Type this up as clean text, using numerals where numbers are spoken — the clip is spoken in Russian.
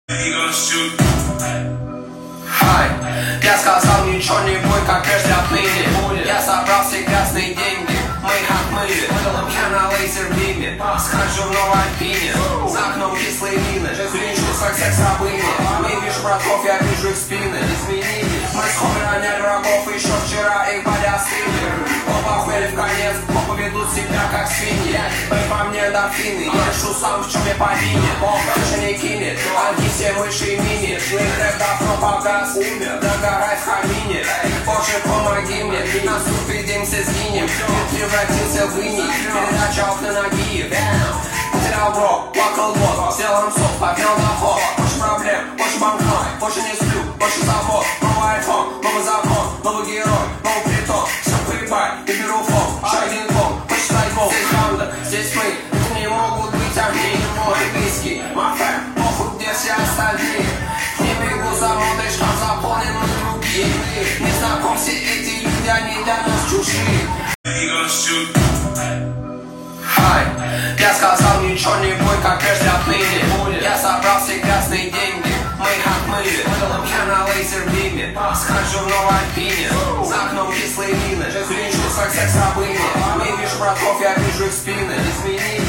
Ай, я сказал ничего не будет, как прежде отныне. Я собрал все грязные деньги, мы их отмыли. Я на лазер-биме, схожу в новой Альпине. За окном кислые мины, клинчу как секс-рабыни. Не вижу братков, я вижу их спины. Изменились, мы скоро роняли врагов, еще вчера их боли остыли. Оба охуели в конец, оба ведут себя как свиньи. Вы по мне дофины, я решу сам, в чем я повинен. Бог даже не кинет, они все выше и мини. Их рэп давно погас, умер, догорай в хамине. Боже, помоги мне, на суд видимся, сгинем. Мир превратился в иней, передача окна ноги. Потерял бро, плакал год, сделал рамсов, попил доход. Больше проблем, больше банкнот, больше не сплю, больше забот. Новый iPhone, новый закон, новый герой, новый притон. Все поебать, и беру фон, еще один клон, посчитай гол. Здесь банда, здесь мы, это не могут быть огни. Мои близкие, мафия, похуй, где все остальные. Не бегу за модой, шкаф заполнен на другие. Не знаком все эти люди, они для нас чужие. Ай, я сказал ничего не будет, как прежде отныне. Я собрал все грязные деньги, мы их отмыли. Я на лазер-биме, схожу в новой Альпине. За окном кислые мины, клинчу как секс-рабыни. Не вижу братков, я вижу их спины. Изменились.